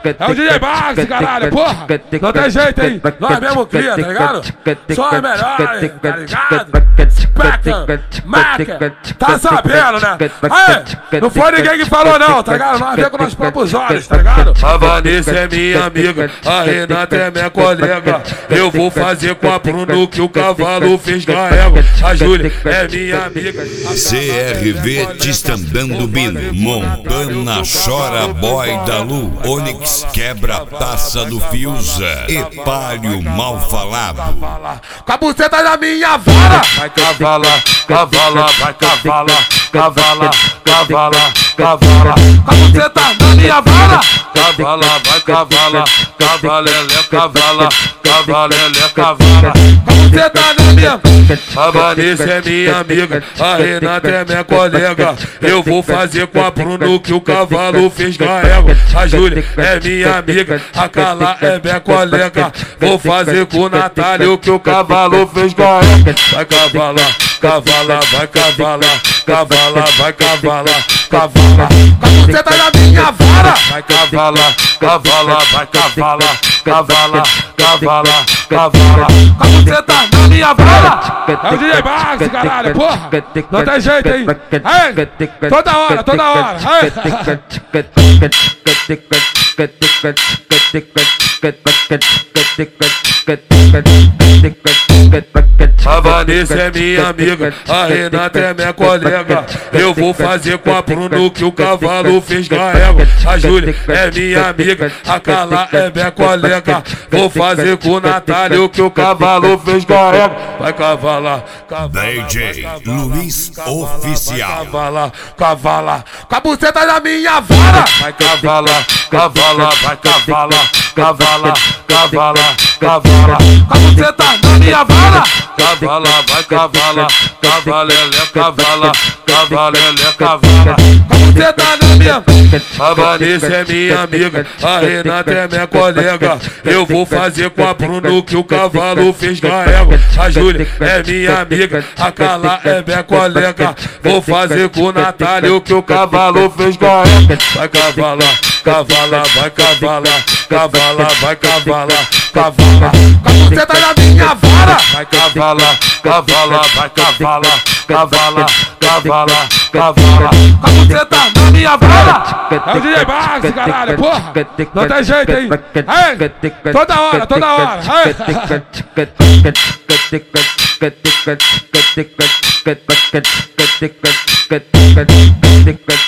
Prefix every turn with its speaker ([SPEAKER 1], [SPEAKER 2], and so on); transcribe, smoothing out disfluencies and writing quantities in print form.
[SPEAKER 1] É o DJ Max, caralho, porra. Não tem jeito, hein? Nós mesmo cria, tá ligado? Só é melhor, tá ligado? Maca, tá sabendo, né? Aí, não foi ninguém que falou não, tá ligado? Nós vemos com nossos próprios olhos, tá ligado?
[SPEAKER 2] A Vanessa é minha amiga, a Renata é minha colega. Eu vou fazer com a Bruno que o cavalo fez garrego. A Júlia é minha amiga.
[SPEAKER 3] CRV Tistandando Bino, Montana Chora Boy da Lu, Onix Quebra Taça do Fiuza e Palio Mal Falado.
[SPEAKER 1] Com a buceta da minha vara.
[SPEAKER 2] Vai cavala, cavala, vai cavala, cavala, cavala, cavala.
[SPEAKER 1] Com a buceta da minha vara.
[SPEAKER 2] Cavala, vai cavala, cavalele, cavala, cavalele, cavala.
[SPEAKER 1] Com a buceta da minha.
[SPEAKER 2] A Vanessa é minha amiga, a Renata é minha colega. Eu vou fazer com a Bruno que o cavalo fez garrego. A Júlia é minha amiga, a Carla é minha colega. Vou fazer com o Natália que o cavalo fez garrego. Vai cavala, cavala, vai cavala, cavala, vai cavala, cavala.
[SPEAKER 1] Com a buceta da minha vara.
[SPEAKER 2] Vai cavala, cavala, vai cavala, cavala, cavala, cavala.
[SPEAKER 1] Com a buceta da minha vara. É o DJ Max, caralho, porra. Não tem jeito, hein? Aí, toda hora, toda hora. Aí.
[SPEAKER 2] A Vanessa é minha amiga, a Renata é minha colega. Eu vou fazer com a Bruno que o cavalo fez garrego. A Júlia é minha amiga, a Carla é minha colega. Vou fazer com o Natália que o cavalo fez garrego. Vai cavalar, cavala,
[SPEAKER 3] DJ Luiz Oficial.
[SPEAKER 2] cavala, cavala.
[SPEAKER 1] Com a buceta da minha vara.
[SPEAKER 2] Vai cavala, cavala, vai cavala, cavala, cavala, cavala.
[SPEAKER 1] Com a buceta da minha vara.
[SPEAKER 2] Cavala, vai cavala, cavalele, cavala, cavalele, cavala.
[SPEAKER 1] Com a buceta da minha.
[SPEAKER 2] A Vanessa é minha amiga, a Renata é minha colega. Eu vou fazer com a Bruno que o cavalo fez garrego. A Júlia é minha amiga, a Carla é minha colega. Vou fazer com o Natália que o cavalo fez garrego. Vai cavala, cavala, vai cavala, cavala, vai cavala, cavala.
[SPEAKER 1] Com a buceta da minha vara.
[SPEAKER 2] Vai cavala, cavala, vai cavala, cavala, cavala, cavala.
[SPEAKER 1] Com a buceta da minha vara. É o DJ Max, caralho, porra. Não tem jeito, hein? Aí, toda hora, toda hora. Aí.